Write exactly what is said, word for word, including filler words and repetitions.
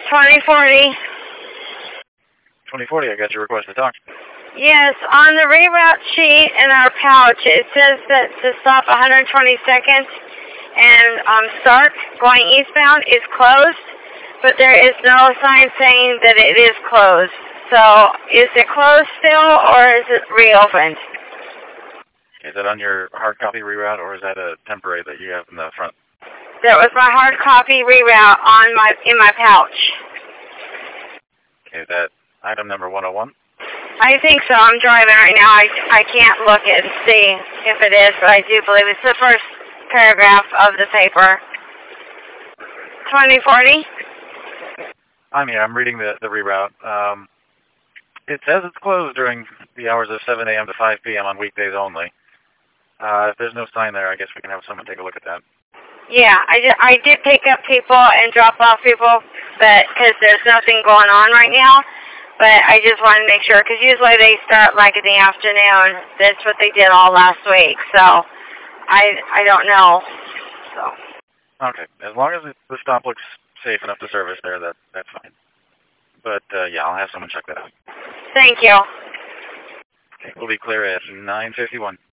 twenty forty. twenty forty, I got your request to talk. Yes, on the reroute sheet in our pouch, it says that to stop one hundred twenty-second and um, Stark going eastbound is closed, but there is no sign saying that it is closed. So, is it closed still, or is it reopened? Is that on your hard copy reroute, or is that a temporary that you have in the front? That was my hard copy reroute on my in my pouch. Okay, is that item number one oh one? I think so. I'm driving right now. I, I can't look and see if it is, but I do believe it's the first paragraph of the paper. twenty forty? I'm here. I'm reading the, the reroute. Um, it says it's closed during the hours of seven a.m. to five p.m. on weekdays only. Uh, if there's no sign there, I guess we can have someone take a look at that. Yeah, I did, I did pick up people and drop off people, but because there's nothing going on right now. But I just wanted to make sure, because usually they start like in the afternoon. That's what they did all last week. So I I don't know. So. Okay, as long as the stop looks safe enough to service there, that that's fine. But uh, yeah, I'll have someone check that out. Thank you. Okay, we'll be clear at nine fifty-one.